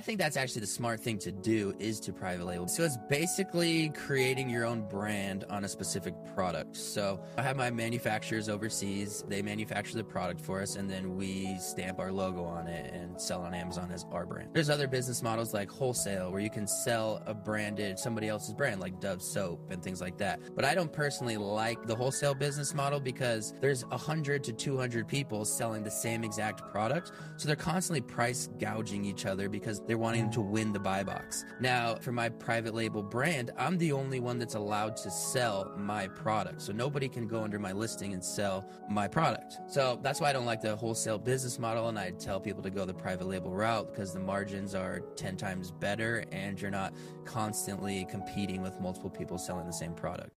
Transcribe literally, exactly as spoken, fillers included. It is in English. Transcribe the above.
I think that's actually the smart thing to do, is to private label. So it's basically creating your own brand on a specific product. So I have my manufacturers overseas. They manufacture the product for us, and then we stamp our logo on it and sell on Amazon as our brand. There's other business models like wholesale, where you can sell a branded, somebody else's brand, like Dove soap and things like that. But I don't personally like the wholesale business model, because there's one hundred to two hundred people selling the same exact product. So they're constantly price gouging each other because they're wanting to win the buy box. Now, for my private label brand, I'm the only one that's allowed to sell my product. So nobody can go under my listing and sell my product. So that's why I don't like the wholesale business model. And I tell people to go the private label route, because the margins are ten times better and you're not constantly competing with multiple people selling the same product.